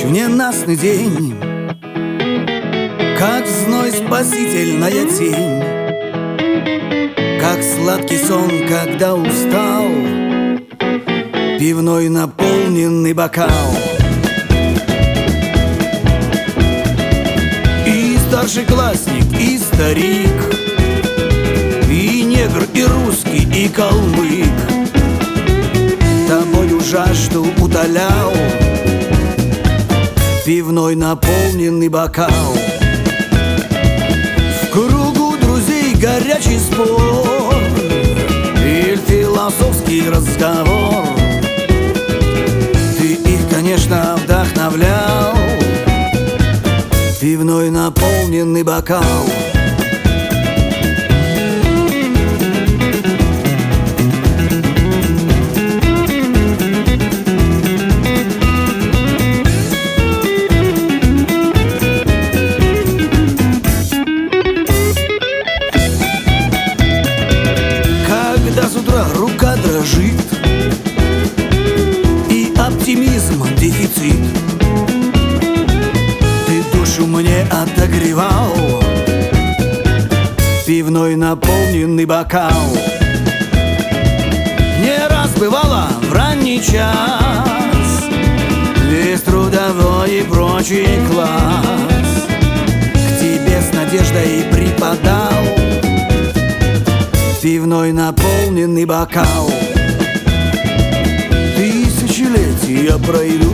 ненастный день, как зной спасительная тень, как сладкий сон, когда устал пивной наполненный бокал. И старшеклассник, и старик, и негр, и русский, и калмык тобою жажду утолял пивной наполненный бокал. В кругу друзей горячий спор или философский разговор. Ты их, конечно, вдохновлял пивной наполненный бокал. С утра рука дрожит и оптимизм дефицит, ты душу мне отогревал пивной наполненный бокал. Не раз бывало в ранний час весь трудовой и прочий класс к тебе с надеждой припадал пивной наполненный бокал. Тысячелетия пройдут,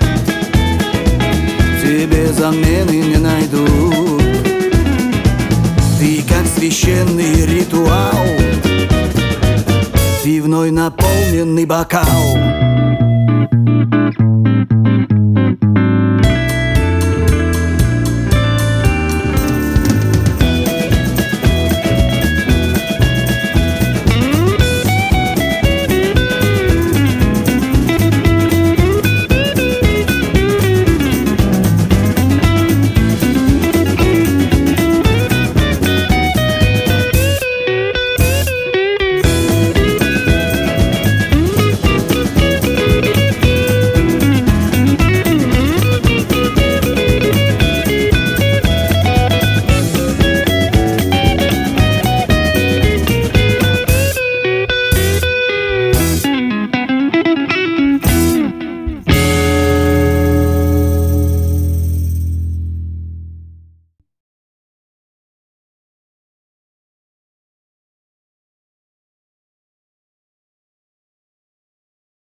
тебе замены не найдут. Ты как священный ритуал, пивной наполненный бокал.